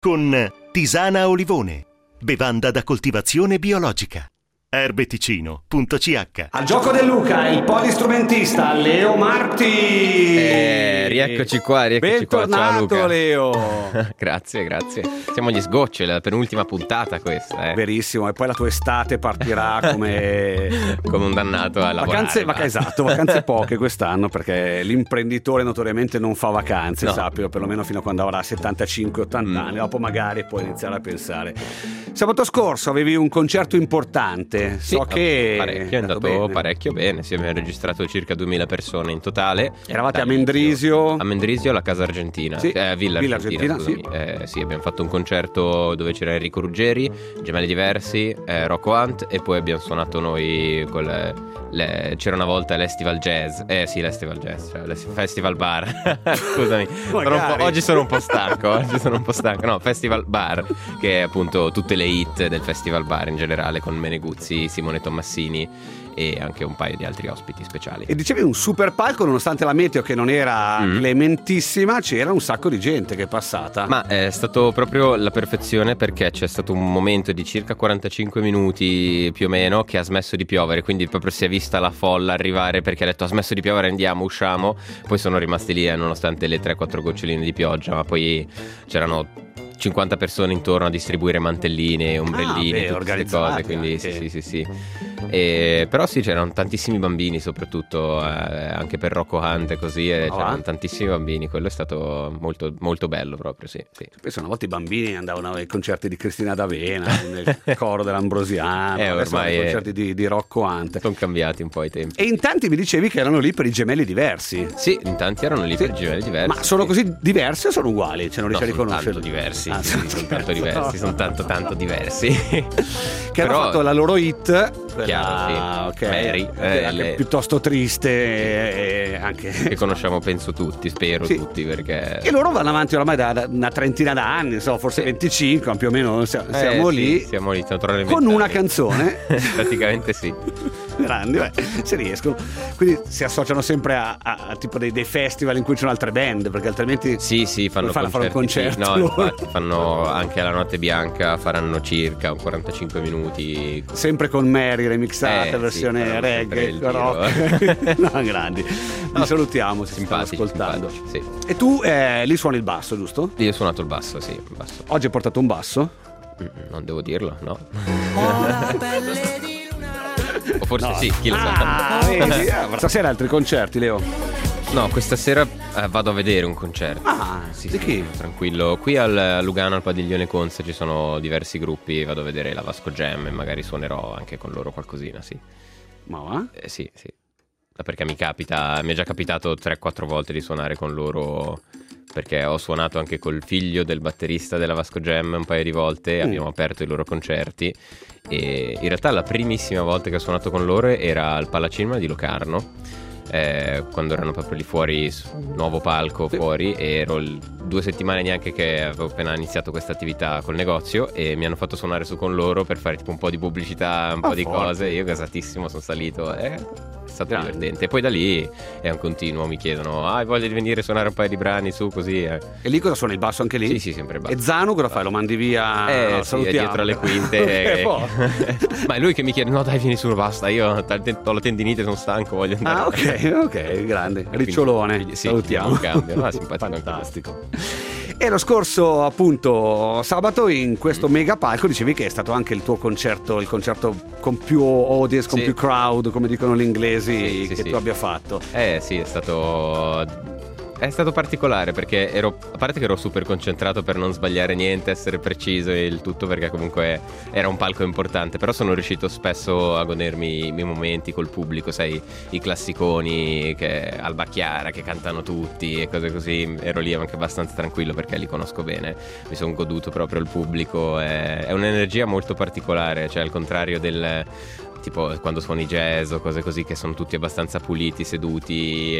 con Tisana Olivone, bevanda da coltivazione biologica. Erbeticino.ch. Al gioco del Luca, il polistrumentista Leo Marti. Rieccoci qua, Bentornato, ciao Luca. Leo. Grazie. Siamo agli sgocci, è la penultima puntata questa. Verissimo, e poi la tua estate partirà come un dannato a lavorare. Vacanze poche quest'anno, perché l'imprenditore notoriamente non fa vacanze, no. Sappilo, perlomeno fino a quando avrà 75-80 anni, dopo magari puoi iniziare a pensare. Sabato scorso avevi un concerto importante. Sì, so che è andato parecchio bene. Sì, abbiamo registrato circa 2000 persone in totale. Eravate a Mendrisio, alla Casa Argentina, sì. Villa Argentina, sì. Sì, abbiamo fatto un concerto dove c'era Enrico Ruggeri, Gemelli Diversi, Rocco Hunt, e poi abbiamo suonato noi con c'era una volta l'Estival Jazz, cioè l'Festival Bar. Scusami, oggi sono un po' stanco. No, Festival Bar, che è appunto tutte le hit del Festival Bar in generale, con Meneguzzi, Simone Tommassini e anche un paio di altri ospiti speciali. E dicevi un super palco, nonostante la meteo che non era clementissima, c'era un sacco di gente che è passata. Ma è stato proprio la perfezione, perché c'è stato un momento di circa 45 minuti più o meno che ha smesso di piovere, quindi proprio si è vista la folla arrivare, perché ha detto ha smesso di piovere, andiamo, usciamo. Poi sono rimasti lì nonostante le 3-4 goccioline di pioggia, ma poi c'erano 50 persone intorno a distribuire mantelline, ombrellini, tutte queste cose, quindi sì. Però sì, c'erano tantissimi bambini, soprattutto anche per Rocco Hunt, così, c'erano tantissimi bambini. Quello è stato molto, molto bello proprio, sì. Penso una volta i bambini andavano ai concerti di Cristina D'Avena, nel coro dell'Ambrosiano, ormai ai concerti di Rocco Hunt. Sono cambiati un po' i tempi. E in tanti mi dicevi che erano lì per i Gemelli Diversi. Sì, in tanti erano lì per i Gemelli Diversi. Ma sono così diversi o sono uguali? Cioè, non riesci a riconoscerli? Sono tanto diversi. Sono tanto diversi, sono tanto diversi. Che hanno fatto la loro hit, chiaro, sì. Mary, anche piuttosto triste, e anche che conosciamo, penso tutti, spero tutti, perché e loro vanno avanti ormai da una trentina d'anni, forse 25, più o meno siamo lì. Siamo lì naturalmente con una canzone. Praticamente sì. Grandi, se riescono. Quindi si associano sempre a tipo dei festival in cui c'è altre band, perché altrimenti fanno fare un concerto. No, infatti fanno anche alla Notte Bianca, faranno circa 45 minuti, sempre con Mary remixata, versione reggae, rock. No, grandi. Li salutiamo, ci stanno ascoltando. Sì. E tu lì suoni il basso, giusto? Io ho suonato il basso, sì, il basso. Oggi hai portato un basso? Non devo dirlo, no. O forse sì, chi lo sa. Stasera altri concerti, Leo? No, questa sera vado a vedere un concerto. Sì, di chi? Tranquillo. Qui al Lugano, al Padiglione Conza, ci sono diversi gruppi. Vado a vedere la Vasco Jam e magari suonerò anche con loro qualcosina, sì. Ma va? Sì. Perché mi è già capitato 3-4 volte di suonare con loro, perché ho suonato anche col figlio del batterista della Vasco Jam un paio di volte, abbiamo aperto i loro concerti, e in realtà la primissima volta che ho suonato con loro era al Palacinema di Locarno, quando erano proprio lì fuori, nuovo palco fuori, e ero 2 settimane neanche che avevo appena iniziato questa attività col negozio, e mi hanno fatto suonare su con loro per fare tipo un po' di pubblicità, un po' di cose. Io gasatissimo sono salito, è stato divertente. E poi da lì è un continuo, mi chiedono hai voglia di venire a suonare un paio di brani su, così. E lì cosa suona, il basso anche lì? Sì, sempre il basso. E Zanu cosa fai? Lo mandi via? Sì, è dietro alle quinte. Ma è lui che mi chiede no dai, vieni su, basta, io ho la tendinite, sono stanco, voglio andare. Ok, grande. Ricciolone, sì, salutiamo. Cambio. Simpatico. Fantastico. E lo scorso appunto sabato in questo mega palco dicevi che è stato anche il tuo concerto, il concerto con più audience, con più crowd, come dicono gli inglesi, che tu abbia fatto. Sì, è stato particolare, perché a parte che ero super concentrato per non sbagliare niente, essere preciso e il tutto, perché comunque era un palco importante, però sono riuscito spesso a godermi i miei momenti col pubblico, sai, i classiconi, Alba Chiara che cantano tutti e cose così. Ero lì anche abbastanza tranquillo perché li conosco bene, mi sono goduto proprio il pubblico, è un'energia molto particolare, cioè al contrario del tipo quando suoni jazz o cose così che sono tutti abbastanza puliti, seduti,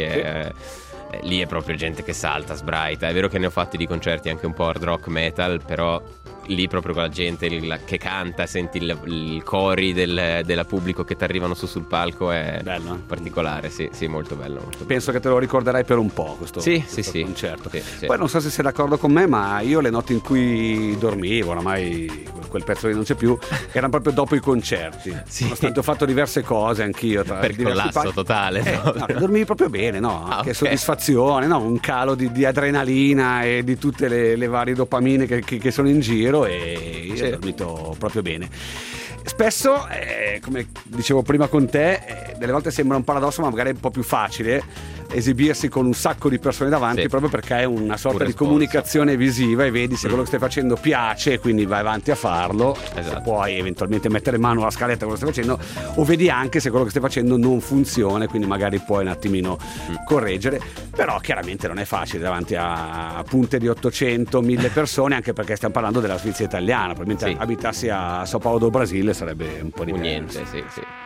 lì è proprio gente che salta, sbraita. È vero che ne ho fatti di concerti anche un po' hard rock metal, però lì proprio con la gente che canta, senti il cori del pubblico che ti arrivano sul palco, è bello, particolare, sì, molto bello, molto penso bello. che te lo ricorderai per un po' questo concerto. Sì. Poi non so se sei d'accordo con me, ma io le notti in cui dormivo, oramai quel pezzo lì non c'è più, erano proprio dopo i concerti. Sì. Nonostante ho fatto diverse cose anch'io per collasso totale, no, dormivi proprio bene, no? Che soddisfazione, no? Un calo di adrenalina e di tutte le varie dopamine che sono in giro, e io ho dormito proprio bene. Spesso, come dicevo prima con te, delle volte sembra un paradosso, ma magari è un po' più facile esibirsi con un sacco di persone davanti, proprio perché è una sorta di comunicazione visiva, e vedi se quello che stai facendo piace, quindi vai avanti a farlo. Se puoi eventualmente mettere mano alla scaletta quello che stai facendo, o vedi anche se quello che stai facendo non funziona, quindi magari puoi un attimino correggere. Però chiaramente non è facile davanti a punte di 800-1000 persone, anche perché stiamo parlando della Svizzera italiana. Probabilmente abitassi a Sao Paulo do Brasile sarebbe un po' diverso. Niente, sì.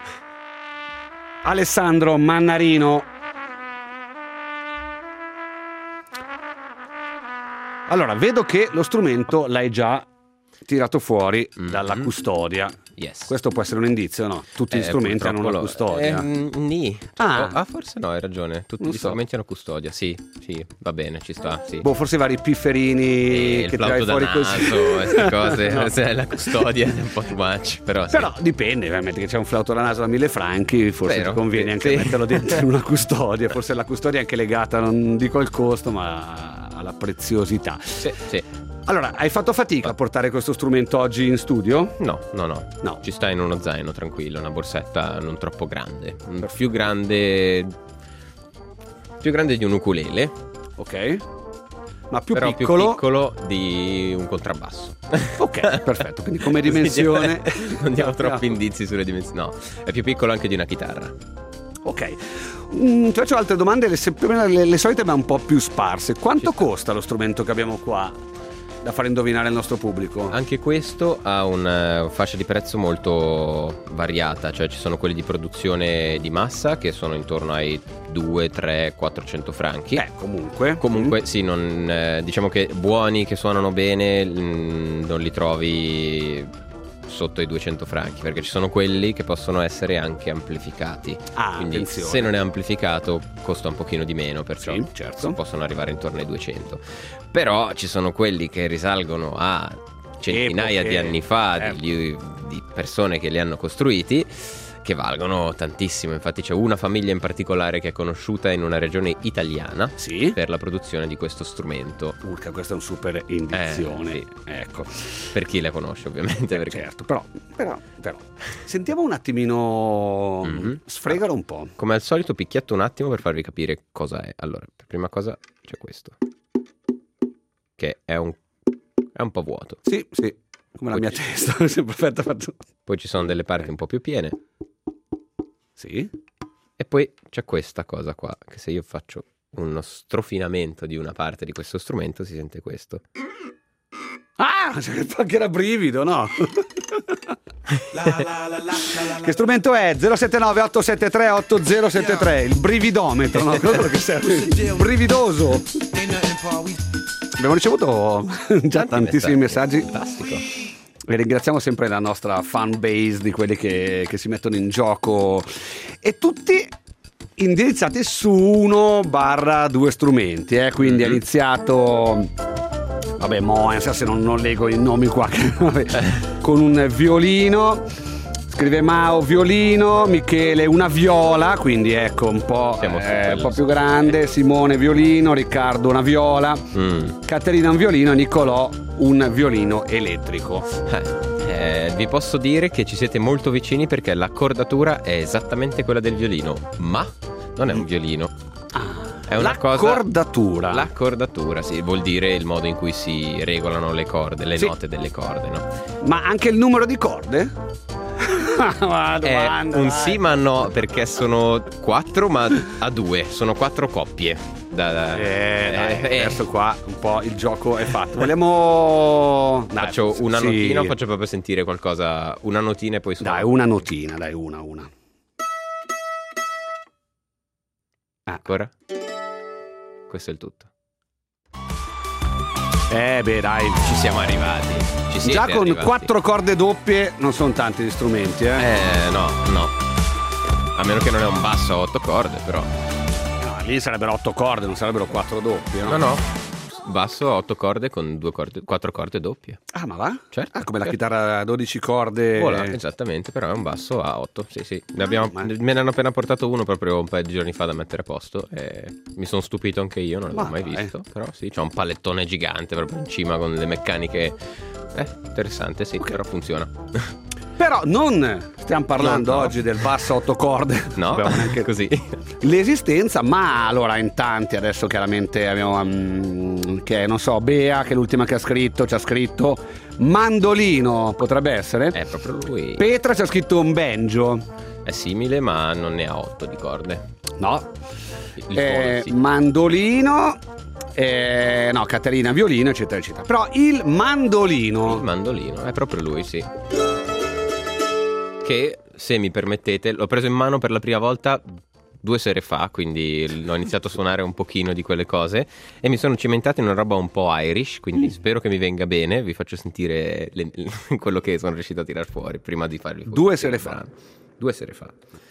Alessandro Mannarino. Allora, vedo che lo strumento l'hai già tirato fuori dalla custodia. Yes. Questo può essere un indizio, no? Tutti gli strumenti hanno una custodia. Forse no, hai ragione. Tutti gli strumenti hanno custodia. Sì, va bene, ci sta. Sì. Forse i vari pifferini che tirai fuori così. Queste cose. No. La custodia è un po' too much. Però dipende, ovviamente, che c'è un flauto da naso da 1000 franchi, forse ti conviene anche metterlo dentro in una custodia. Forse la custodia è anche legata, non dico al costo, ma alla preziosità. Sì. Allora, hai fatto fatica a portare questo strumento oggi in studio? No. Ci sta in uno zaino tranquillo, una borsetta non troppo grande. Più grande di un ukulele. Ok. Ma più però piccolo? Più piccolo di un contrabbasso. Ok, perfetto. Quindi come dimensione non diamo troppi indizi sulle dimensioni. No, è più piccolo anche di una chitarra. Ok. Ti faccio altre domande, le solite ma un po' più sparse. Quanto costa lo strumento che abbiamo qua da fare indovinare al nostro pubblico? Anche questo ha una fascia di prezzo molto variata, cioè ci sono quelli di produzione di massa che sono intorno ai 2, 3, 400 franchi. Comunque sì, diciamo che buoni che suonano bene non li trovi sotto i 200 franchi, perché ci sono quelli che possono essere anche amplificati. Quindi attenzione. Se non è amplificato costa un pochino di meno, perciò certo. possono arrivare intorno ai 200. Però ci sono quelli che risalgono a centinaia di anni fa, di persone che li hanno costruiti, che valgono tantissimo. Infatti c'è una famiglia in particolare che è conosciuta in una regione italiana per la produzione di questo strumento. Urca, questa è un super indizione. Sì. Ecco. Per chi la conosce, ovviamente. Perché... Certo, però. Sentiamo un attimino, sfregalo un po'. Come al solito picchietto un attimo per farvi capire cosa è. Allora, per prima cosa c'è questo, che è un po' vuoto. Sì, come la mia testa. Perfetto, fatto. Poi ci sono delle parti un po' più piene. Sì. E poi c'è questa cosa qua, che se io faccio uno strofinamento di una parte di questo strumento si sente questo. Che era brivido, no? Che strumento è? 079 873 8073, il brividometro, no? Quello che serve, brividoso. Abbiamo ricevuto già tantissimi messaggi. Fantastico. E ringraziamo sempre la nostra fan base di quelli che si mettono in gioco, e tutti indirizzati su 1/2 strumenti, quindi è iniziato, se non leggo i nomi qua, con un violino, scrive Mao violino, Michele una viola, quindi ecco un po' più grande, Simone violino, Riccardo una viola, Caterina un violino, Nicolò un violino elettrico. Vi posso dire che ci siete molto vicini, perché l'accordatura è esattamente quella del violino, ma non è un violino. È una l'accordatura. L'accordatura, sì, vuol dire il modo in cui si regolano le corde, le note delle corde, no? Ma anche il numero di corde? Domanda, sì ma no, perché sono 4 ma a 2, sono 4 coppie. Adesso qua un po' il gioco è fatto. Vogliamo faccio una notina o faccio proprio sentire qualcosa, una notina e poi suono? Dai, una notina, dai, una. Ancora? Questo è il tutto. Dai, ci siamo arrivati. Ci siete già con arrivati. 4 corde doppie non sono tanti gli strumenti, No. A meno che non è un basso a 8 corde, però. No, lì sarebbero 8 corde, non sarebbero 4 doppie, no? No. Basso a 8 corde con 4 corde doppie. Ah, ma va? Certo. Come la certo. chitarra a 12 corde. Voilà, esattamente, però è un basso a 8. Sì. Me ne hanno appena portato uno proprio un paio di giorni fa da mettere a posto. E mi sono stupito anche io, non l'avevo mai visto. Però sì, c'è un palettone gigante proprio in cima con le meccaniche. Interessante, sì, però funziona. Però non stiamo parlando oggi del basso a 8 corde. No, neanche così. L'esistenza, ma allora in tanti adesso chiaramente abbiamo che non so, Bea, che è l'ultima che ha scritto, ci ha scritto mandolino, potrebbe essere. È proprio lui. Petra ci ha scritto un banjo. È simile, ma non ne ha 8 di corde. No. Il suono, sì. Mandolino. No, Caterina violino, eccetera eccetera. Però il mandolino È proprio lui, sì. Che, se mi permettete, l'ho preso in mano per la prima volta 2 sere fa, quindi ho iniziato a suonare un pochino di quelle cose e mi sono cimentato in una roba un po' Irish, quindi spero che mi venga bene. Vi faccio sentire quello che sono riuscito a tirar fuori prima di farvi 2 sere fa. 2 sere fa.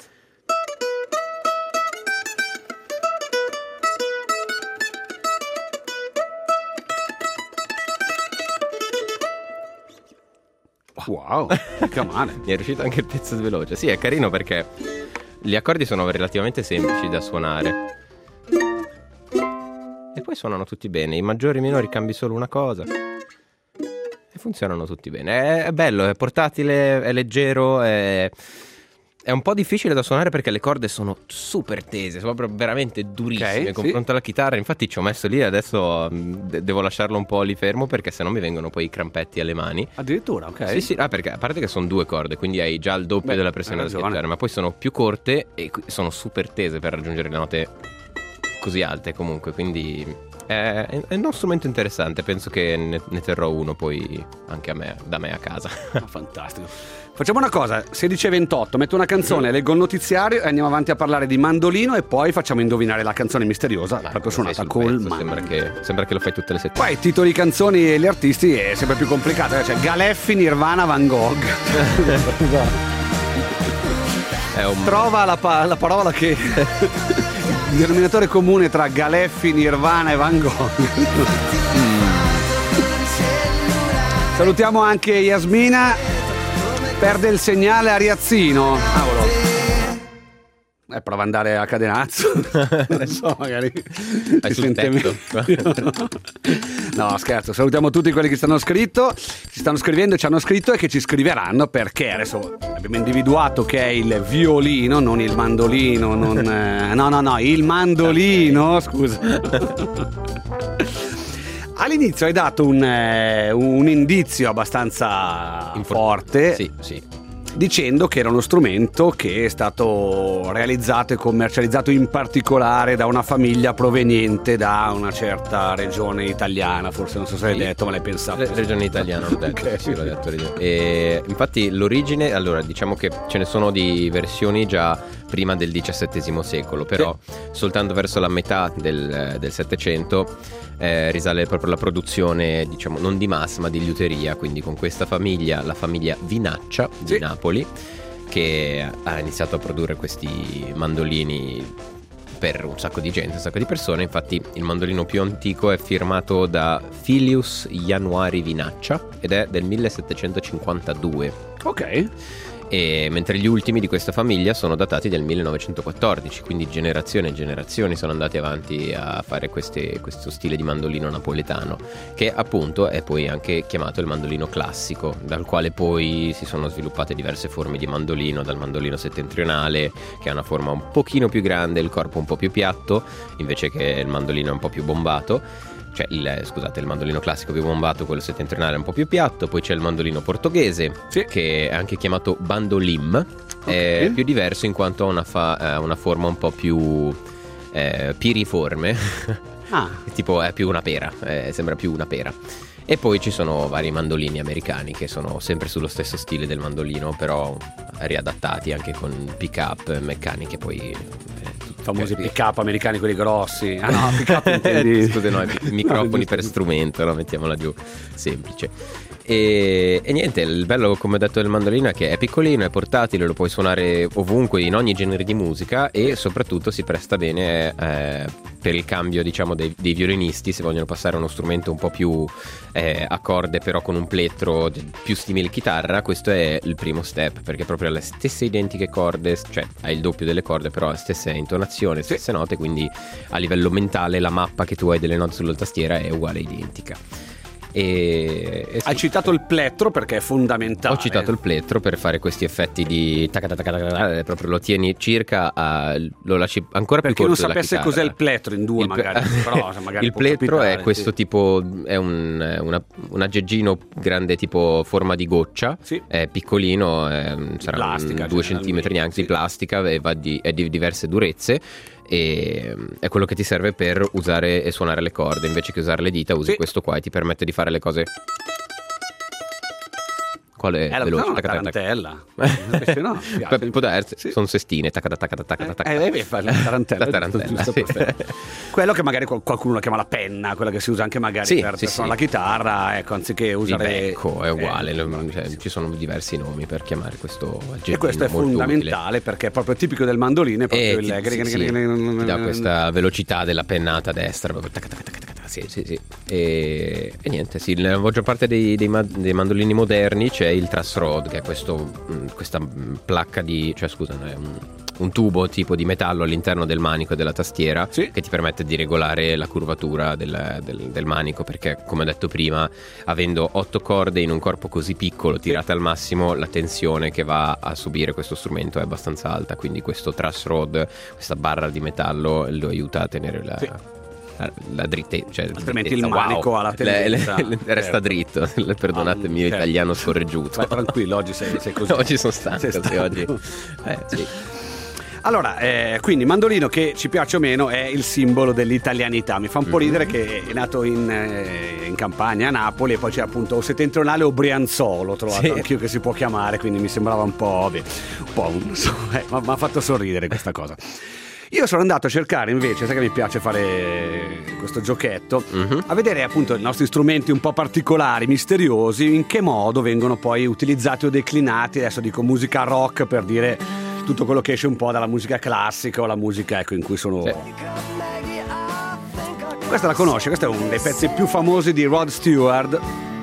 Wow, mica male. Mi è riuscito anche il pezzo veloce. Sì, è carino perché gli accordi sono relativamente semplici da suonare e poi suonano tutti bene. I maggiori e i minori cambi solo una cosa e funzionano tutti bene. È bello, è portatile, è leggero, è un po' difficile da suonare perché le corde sono super tese, sono proprio veramente durissime confronto alla chitarra. Infatti ci ho messo lì e adesso devo lasciarlo un po' lì fermo perché sennò mi vengono poi i crampetti alle mani. Addirittura, ok. Sì, perché a parte che sono 2 corde, quindi hai già il doppio della pressione da schiacciare, ma poi sono più corte e sono super tese per raggiungere le note così alte comunque, quindi è uno strumento interessante. Penso che ne terrò uno poi anche da me a casa. Fantastico. Facciamo una cosa, 16:28, metto una canzone, leggo il notiziario e andiamo avanti a parlare di mandolino e poi facciamo indovinare la canzone misteriosa proprio suonata col mandolino. Sembra che lo fai tutte le settimane. Poi titoli, canzoni e gli artisti è sempre più complicato, cioè Galeffi, Nirvana, Van Gogh. Trova la parola che il denominatore comune tra Galeffi, Nirvana e Van Gogh. Salutiamo anche Yasmina. Perde il segnale a Riazzino. Prova ad andare a Cadenazzo. Non so, magari si sente meglio. No, scherzo. Salutiamo tutti quelli che ci stanno scrivendo, ci hanno scritto e che ci scriveranno, perché adesso abbiamo individuato che è il violino, non il mandolino, no, il mandolino, scusa. All'inizio hai dato un indizio abbastanza forte, sì, dicendo che era uno strumento che è stato realizzato e commercializzato in particolare da una famiglia proveniente da una certa regione italiana. Forse non so se l'hai detto, ma l'hai pensato. Regione italiana, l'ho detto. Okay. Sì, l'ho detto. E infatti l'origine, allora diciamo che ce ne sono di versioni già prima del XVII secolo, però soltanto verso la metà del Settecento risale proprio la produzione, diciamo, non di massa ma di liuteria, quindi con questa famiglia, la famiglia Vinaccia di Napoli, che ha iniziato a produrre questi mandolini per un sacco di gente, un sacco di persone. Infatti il mandolino più antico è firmato da Filius Januari Vinaccia ed è del 1752. Ok. E mentre gli ultimi di questa famiglia sono datati del 1914, quindi generazioni e generazioni sono andati avanti a fare questo stile di mandolino napoletano, che appunto è poi anche chiamato il mandolino classico, dal quale poi si sono sviluppate diverse forme di mandolino, dal mandolino settentrionale, che ha una forma un pochino più grande, il corpo un po' più piatto, invece che il mandolino un po' più bombato. Cioè il mandolino classico più bombato, quello settentrionale un po' più piatto. Poi c'è il mandolino portoghese, che è anche chiamato bandolim, è più diverso in quanto ha una forma un po' più piriforme. Tipo è più una pera, sembra più una pera. E poi ci sono vari mandolini americani che sono sempre sullo stesso stile del mandolino, però riadattati anche con pick up, meccaniche, poi famosi pick-up americani, quelli grossi. Ah no, pick-up intendi... Scusa, no, i microfoni per strumento, no? Mettiamola giù, semplice. E niente, il bello, come ho detto, del mandolino è che è piccolino, è portatile, lo puoi suonare ovunque, in ogni genere di musica, e soprattutto si presta bene per il cambio, diciamo, dei violinisti, se vogliono passare a uno strumento un po' più a corde, però con un plettro più simile chitarra. Questo è il primo step, perché proprio ha le stesse identiche corde, cioè ha il doppio delle corde, però ha le stesse intonazioni, le stesse note, quindi a livello mentale la mappa che tu hai delle note sulla tastiera è uguale, identica. Hai citato il plettro perché è fondamentale. Ho citato il plettro per fare questi effetti di proprio lo tieni circa lo lasci ancora più corto. Perché non sapesse cos'è il plettro in due, magari, però magari il plettro capitare, è questo tipo, è un aggeggino grande, tipo forma di goccia, sì. È piccolino, sarà plastica, 2 centimetri neanche, sì. Di plastica, e è di diverse durezze, e è quello che ti serve per usare e suonare le corde. Invece che usare le dita usi questo qua, e ti permette di fare le cose. Quale è veloce? La tarantella. No, può darsi, sì. Sono sestine, fa la tarantella, sì. Quello che magari qualcuno la chiama la penna, quella che si usa anche magari per suonare la chitarra, ecco, anziché usare becco, è uguale, cioè, ci sono diversi nomi per chiamare questo aggettivo. E questo è fondamentale, perché è proprio tipico del mandolino, è proprio ti dà questa velocità della pennata a destra, sì. E niente, sì, nella maggior parte dei mandolini moderni c'è il truss rod, che è questa placca è un tubo tipo di metallo all'interno del manico e della tastiera, sì. Che ti permette di regolare la curvatura del manico, perché, come ho detto prima, avendo 8 corde in un corpo così piccolo tirate al massimo, la tensione che va a subire questo strumento è abbastanza alta, quindi questo truss rod, questa barra di metallo, lo aiuta a tenere la drittezza, cioè altrimenti il manico ha la tendenza resta dritto. Perdonatemi l'italiano scorreggiuto. Vai tranquillo, oggi sei così. Oggi sono stanco, oggi. Sì. Allora, quindi mandolino, che ci piace o meno, è il simbolo dell'italianità. Mi fa un po' ridere che è nato in Campania, a Napoli, e poi c'è appunto o settentrionale o Brianzolo, ho trovato anch'io che si può chiamare, quindi mi sembrava un po' mi ha fatto sorridere questa cosa. Io sono andato a cercare invece, sai che mi piace fare questo giochetto, a vedere appunto i nostri strumenti un po' particolari, misteriosi, in che modo vengono poi utilizzati o declinati. Adesso dico musica rock per dire tutto quello che esce un po' dalla musica classica o la musica, ecco, in cui sono... Questa la conosci? Questo è uno dei pezzi più famosi di Rod Stewart.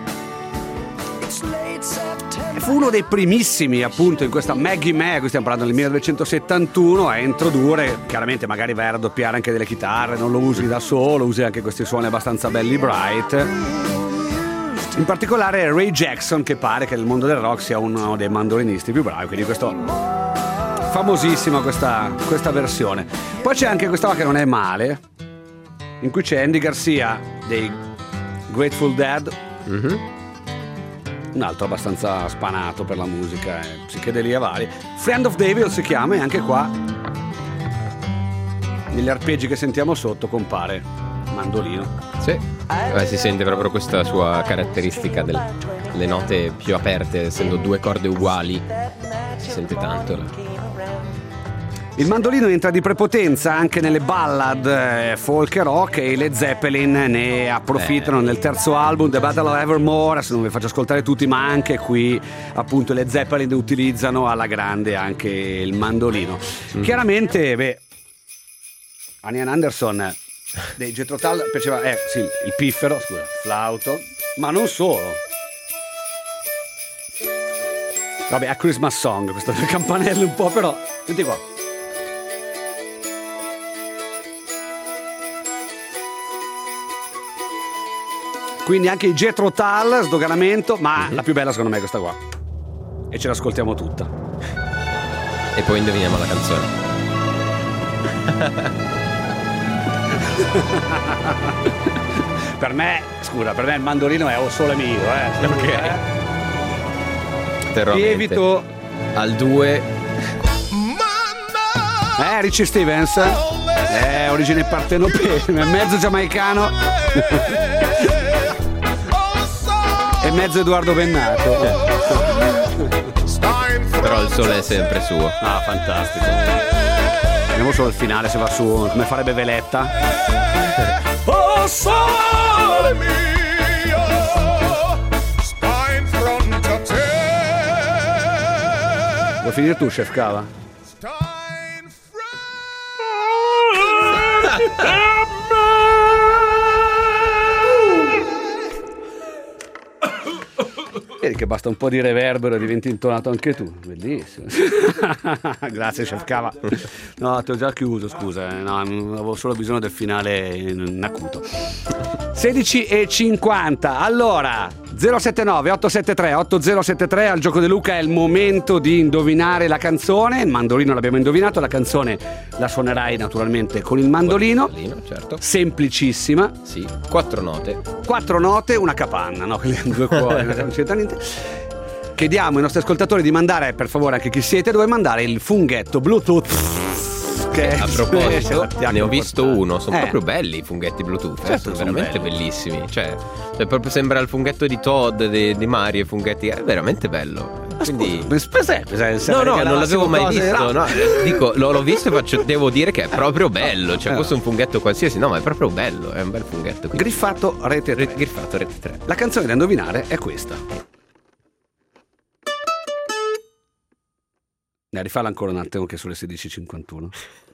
Fu uno dei primissimi appunto in questa Maggie May, qui stiamo parlando del 1971, a introdurre, chiaramente magari vai a raddoppiare anche delle chitarre, non lo usi da solo, usi anche questi suoni abbastanza belli bright. In particolare Ray Jackson, che pare che nel mondo del rock sia uno dei mandolinisti più bravi, quindi questo famosissima questa versione. Poi c'è anche questa che non è male, in cui c'è Andy Garcia dei Grateful Dead, un altro abbastanza spanato per la musica, psichedelia vari. Friend of Devil si chiama, e anche qua negli arpeggi che sentiamo sotto compare mandolino. Sì, si sente proprio questa sua caratteristica delle note più aperte, essendo 2 corde uguali, si sente tanto. Il mandolino entra di prepotenza anche nelle ballad folk e rock, e i Led Zeppelin ne approfittano nel terzo album, The Battle of Evermore. Adesso non vi faccio ascoltare tutti, ma anche qui appunto i Led Zeppelin utilizzano alla grande anche il mandolino. Chiaramente, Ian Anderson dei Jethro Tull piaceva il piffero, flauto, ma non solo. Vabbè, a Christmas Song, questo del campanello un po', però senti qua. Quindi anche i Jethro Tull, sdoganamento, ma la più bella secondo me è questa qua. E ce l'ascoltiamo tutta. E poi indoviniamo la canzone. Per me il mandolino è O Sole Mio, ok. Evito al 2 Richie Stevens, origine partenopea, mezzo giamaicano e mezzo Edoardo Bennato. Però il sole è sempre suo. Ah, fantastico. Vediamo solo il finale se va su, come farebbe Veletta. Oh, sole mio, sta in fronte a te. Vuoi finire tu, Chef Cava? Sta in fronte a Vedi che basta un po' di reverbero e diventi intonato anche tu. Bellissimo. Grazie, Chef Cava. No, ti ho già chiuso, scusa. No, avevo solo bisogno del finale in acuto. 16:50. Allora, 079 873 8073 al gioco di Luca. È il momento di indovinare la canzone. Il mandolino l'abbiamo indovinato, la canzone la suonerai naturalmente con il mandolino. Certo. Semplicissima. Sì, 4 note. 4 note, una capanna, no? Quelli hanno 2 cuori, non c'entra niente. Chiediamo ai nostri ascoltatori di mandare, per favore, anche chi siete, dove mandare il funghetto Bluetooth. Che a proposito, ne ho visto portare. uno, sono proprio belli i funghetti Bluetooth, Certo, sono veramente belli. bellissimi. Cioè, proprio sembra il funghetto di Todd, di Mario, i funghetti, è veramente bello. Quindi... No, non l'avevo mai visto. No, dico, l'ho visto e devo dire che è proprio bello. Cioè, fosse un funghetto qualsiasi, no, ma è proprio bello. È un bel funghetto. Quindi... Griffato Rete 3. Griffato Rete 3. La canzone da indovinare è questa. Rifalla ancora un attimo che sono le 16:51.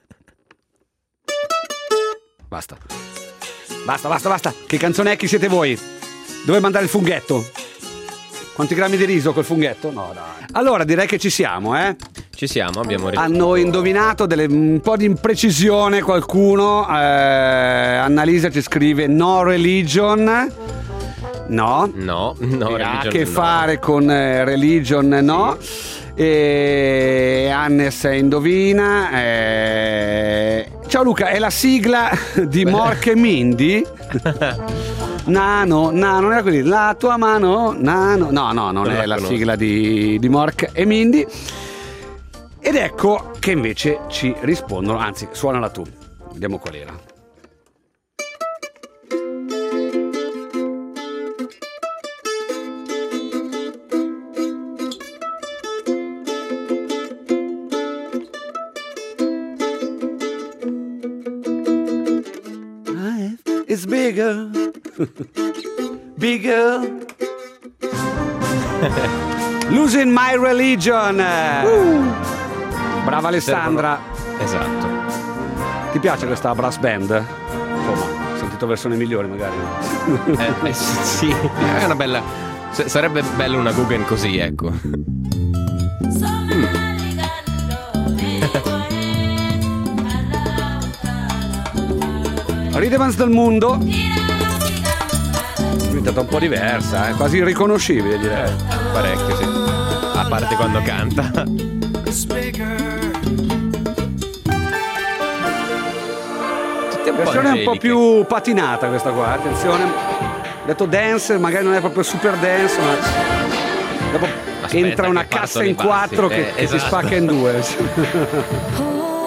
Basta. Che canzone è? Chi siete voi? Dove mandare il funghetto? Quanti grammi di riso col funghetto? No, dai. Allora direi che ci siamo, Ci siamo, abbiamo Hanno indovinato un po' di imprecisione qualcuno. Annalisa ci scrive No Religion. No, No, ha a che fare con religion, no. E Hannes indovina. Ciao Luca, è la sigla di Mork e Mindy? Nano, non era così. La tua mano, Nano. No, non è la sigla di Mork e Mindy. Ed ecco che invece ci rispondono, anzi, suonala tu. Vediamo qual era. It's bigger, bigger. Losing my religion. Brava Alessandra. Esatto. Ti piace questa brass band? Insomma, ho sentito versioni migliori magari. Sì, è una bella. Sarebbe bello una Guggen così, ecco. Ridevans del mondo è diventata un po' diversa, quasi irriconoscibile direi. Parecchio, sì. A parte quando canta. Versione un po' più patinata questa qua, attenzione. Detto dance, magari non è proprio super dance, ma dopo entra una cassa in 4 che si spacca in 2.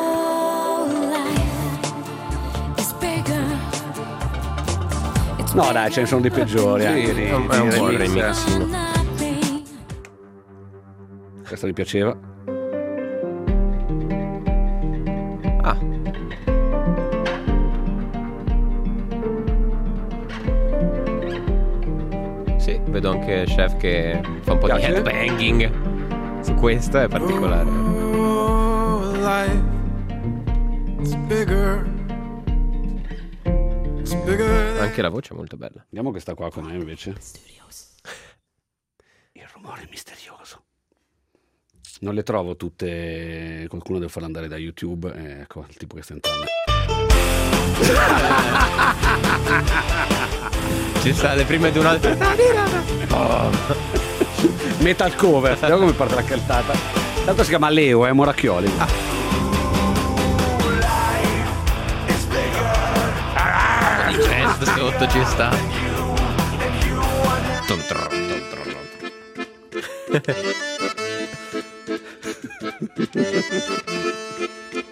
No dai, ce ne sono dei peggiori anche è un buon remixino. Questo mi piaceva. Sì, vedo anche Chef che fa un po' di headbanging. Su questo è particolare. Anche la voce è molto bella. Vediamo questa qua com'è invece. Il rumore misterioso. Non le trovo tutte. Qualcuno deve farla andare da YouTube. Ecco il tipo che sta entrando. Ci sta le prime di un altro. Metal cover. Vediamo come parte la cantata. Tanto si chiama Leo, Moracchioli. Il gesto sotto ci sta.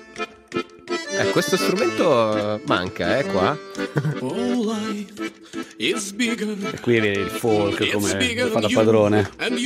Questo strumento manca, qua. E qui vedi il folk come fa da padrone.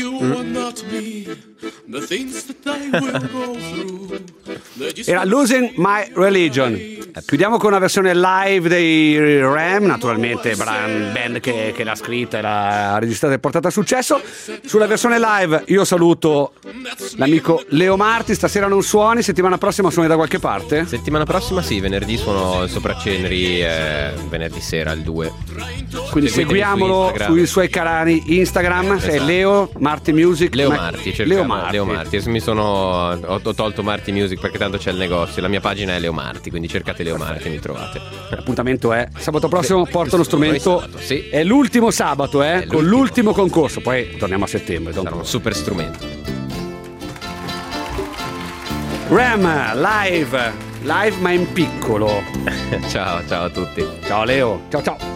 Era Losing My Religion. Chiudiamo con una versione live dei Ram, naturalmente band che l'ha scritta e l'ha registrata e portata a successo. Sulla versione live io saluto l'amico Leo Marti. Stasera non suoni, settimana prossima suoni da qualche parte? Settimana prossima sì, venerdì suono sopra Ceneri, venerdì sera il 2. Quindi seguiamolo sui suoi canali Instagram, esatto. È Leo Marti Music. Leo Marti. Leo Marti. Ho tolto Marti Music perché tanto c'è il negozio. La mia pagina è Leo Marti, quindi cercate Leo Marti e mi trovate. L'appuntamento è sabato prossimo, porta uno strumento. Sabato, sì. È l'ultimo sabato, con l'ultimo concorso. Poi torniamo a settembre. Sarà un super strumento. Ram live ma in piccolo. Ciao a tutti. Ciao Leo. Ciao.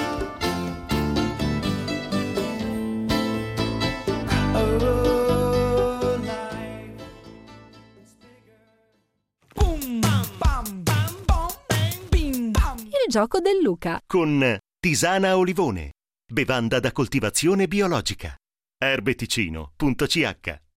Il gioco del Luca Con Tisana Olivone, bevanda da coltivazione biologica. Erbeticino.ch